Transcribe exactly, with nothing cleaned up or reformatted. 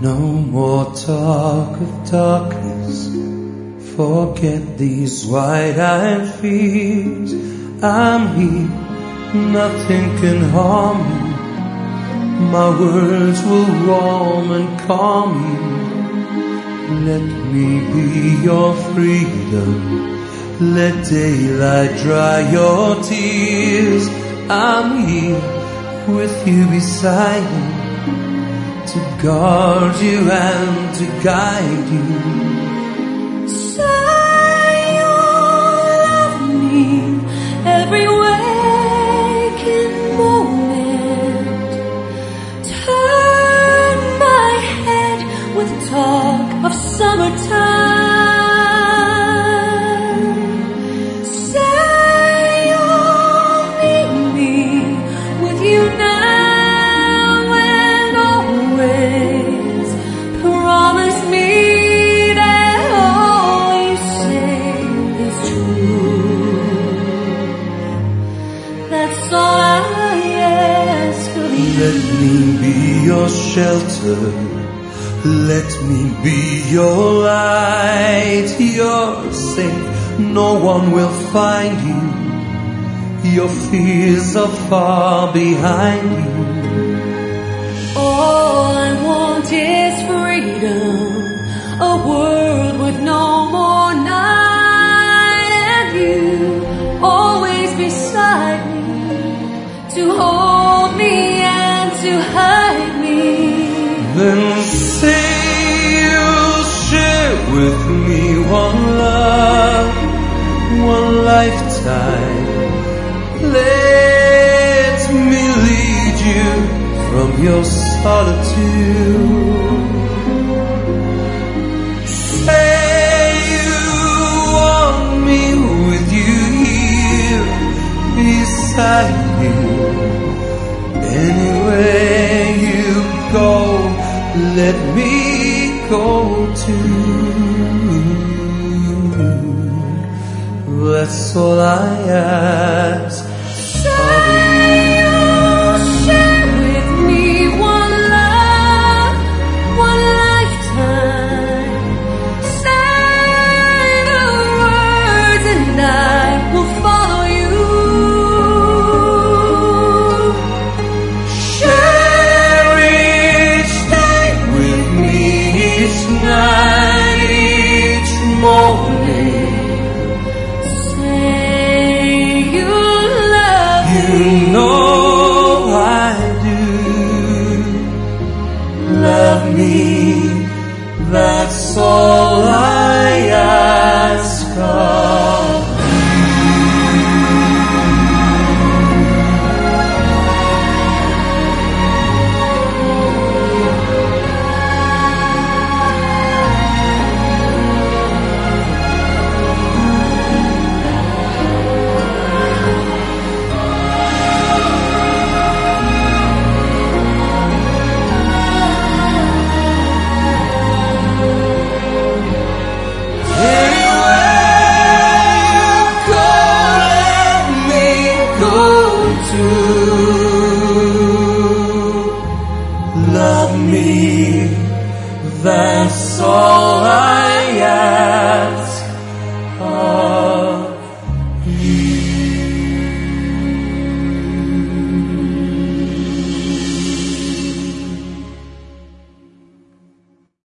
No more talk of darkness, forget these wide-eyed fears. I'm here, nothing can harm you. My words will warm and calm you. Let me be your freedom, let daylight dry your tears. I'm here with you beside you, to guard you and to guide you. Say you'll love me every waking moment. Turn my head with talk of summertime. Say you'll meet me with you now. Let me be your shelter, let me be your light. You're safe, no one will find you. Your fears are far behind you. All I want is freedom, a world with no more night, and you always beside me, to hold me and to hide me. Then say you'll share with me one love, one lifetime. Let me lead you from your solitude. Say you want me with you here beside you. Anywhere you go, let me go too. That's all I ask. Say you'll share with me one love, one lifetime. Say the words and I will follow you. Night, each morning, say you love you me. You know I do. Love me, that's all I ask of love me, that's all I ask of you.